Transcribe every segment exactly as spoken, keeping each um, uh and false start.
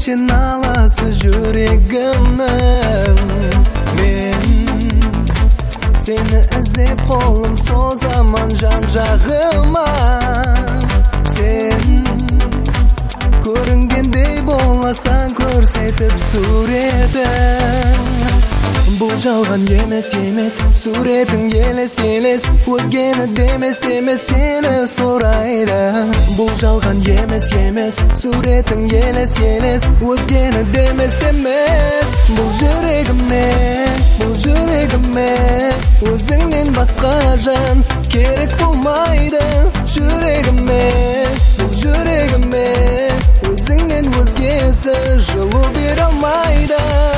сен аласың жүрегімнің. Мен сені іздеп қолым созамын жан жағыма. Сен көрінгендей боласаң көрсетіп суретің. Бұл жалған емес емес, суретің елес елес, өзгені демес демес сені сұрайды. Бұл жалған емес емес, суретің елес елес, өзгені демес демес. Бұл жүрегіме, бұл жүрегіме, өзіңнен басқа жан керек болмайды. Жүрегіме, бұл жүрегіме, өзіңнен өзгесі жылу бере алмайды.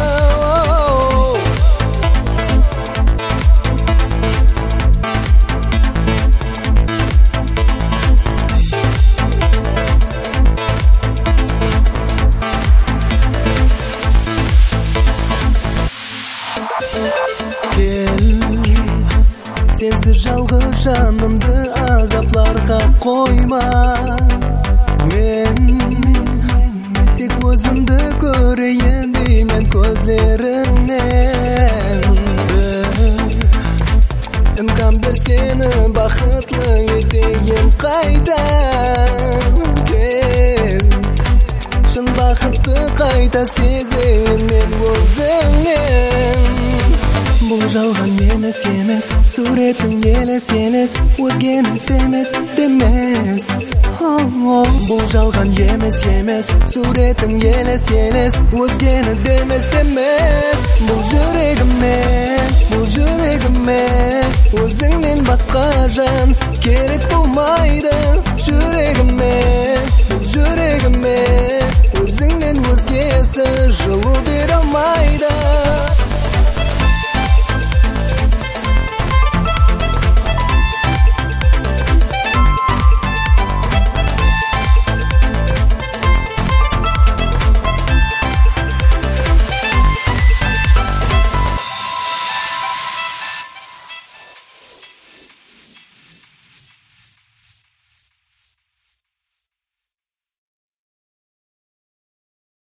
Сенсіз жалғыз жанымды азапларға қойма. Мен тек өзімді көрейін деймін көздеріңнен. Імкан бер сені бақытлы етейін қайта. Кел, шын бақытты қайта сезейін мен өзіңнен. Бұл жалған емес емес, суретің елес елес, өзгені демес демес. Бұл жалған емес емес, суретің елес елес, өзгені демес демес. Бұл жүрегіме, бұл жүрегіме, өзіңнен басқа жан керек болмайды. Жүрегіме, бұл жүрегіме, өзіңнен өзгесі жылу бере алмайды.